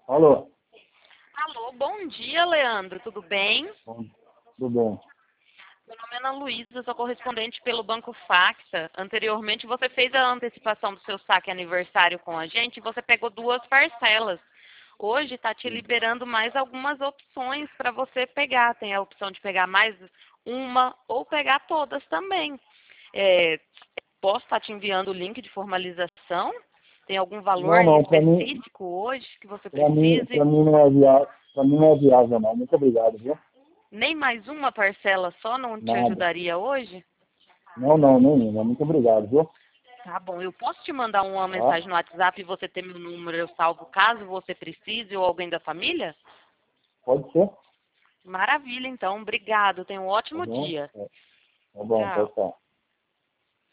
Alô? Alô, bom dia, Leandro. Tudo bem? Bom, tudo bom? Meu nome é Ana Luísa, sou correspondente pelo Banco Facta. Anteriormente, você fez a antecipação do seu saque aniversário com a gente e você pegou 2 parcelas. Hoje está te liberando mais algumas opções para você pegar. Tem a opção de pegar mais uma ou pegar todas também. É, posso estar te enviando o link de formalização? Tem algum valor Não, em não, específico hoje que você pra precise? mim não é viável, pra mim não é viável não. Muito obrigado, viu? Nem mais uma parcela só não te Nada. ajudaria hoje? Não, não, nenhuma. Muito obrigado, viu? Tá bom, eu posso te mandar uma Tá? mensagem no WhatsApp e você ter meu número, eu salvo caso você precise ou alguém da família? Pode ser? Maravilha, então. Obrigado. Tenha um Tá ótimo bom? dia. Tá bom, tchau, Tchau. tchau.